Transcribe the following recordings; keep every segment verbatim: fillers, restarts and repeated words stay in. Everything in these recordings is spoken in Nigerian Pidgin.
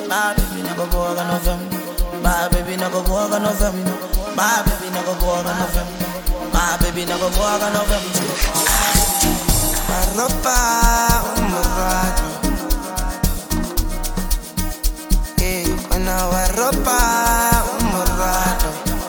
My baby no go born on November. My baby no go born on November. My baby no go born on November. My baby no go born on November. Maropa, umurado. Eh, wana waropa, umurado.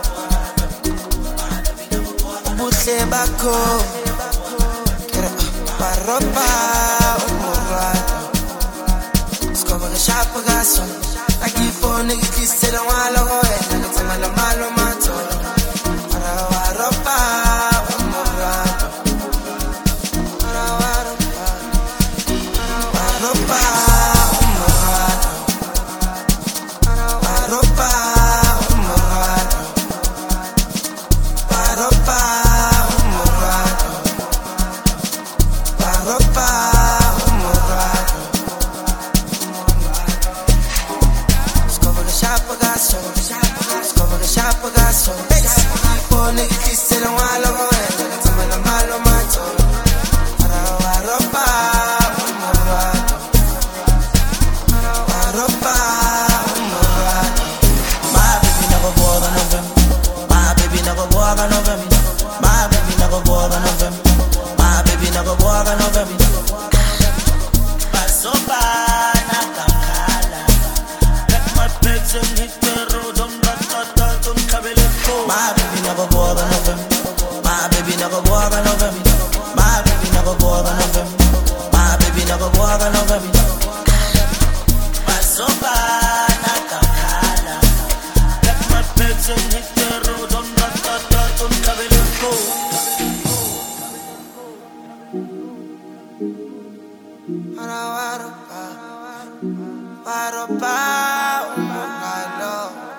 Ubuhle bakho. Kera, maropa, umurado. Skoba ke shapa gaso. Aki phone ke kisela wala hoye. Nakatanga la malo mato. Para waropa, umurado. Para waropa. Waropa, umurado. Waropa, umurado. Waropa, umurado. Waropa, umurado. Skoba ke shapa gaso. Skoba ke shapa gaso. Phone ke kisela wala hoye. Nakatanga la malo mato. Para waropa, umurado. Waropa, umurado. My baby no go born on November. My baby no go born on November. My baby no go born on November. My baby no go born on November. Pasopa na kakala. Let my pegs and hit the road on the top on Kabeleko. My baby no go born on November. My baby no go born on November. My baby no go born on November. My baby no go born on November. Pasopa na kakala. Let my pegs and hit the road on the top on Kabeleko. Para waropa, waropa, umurado.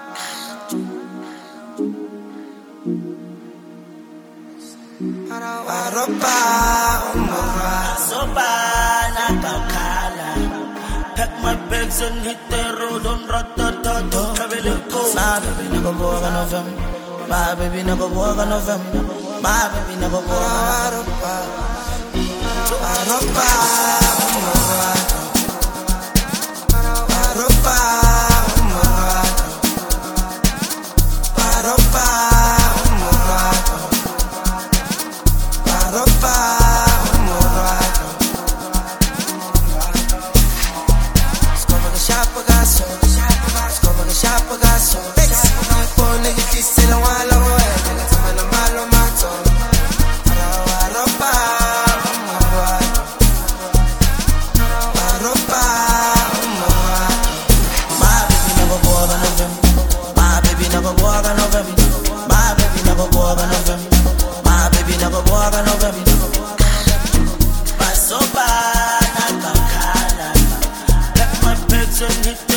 Para waropa, umurado. Sopa na kakala. Pack my bags and hit the road on Rototo, Kabeleko. My baby no go born on November. My baby no go born on November. My baby no go born on Waropa. Waropa, umurado. Waropa, umurado. Waropa, umurado. Waropa, umurado. Skoba ke shapa gaso. Skoba ke shapa gaso. Phone ke kisela wala hoye. Nakatanga la malo mato. Para waropa, umurado. Waropa, umurado. My baby no go born on November. My baby no go born on November. My baby no go born on November. My baby no go born on November. Pasopa na kakala. Let my pegs and hit the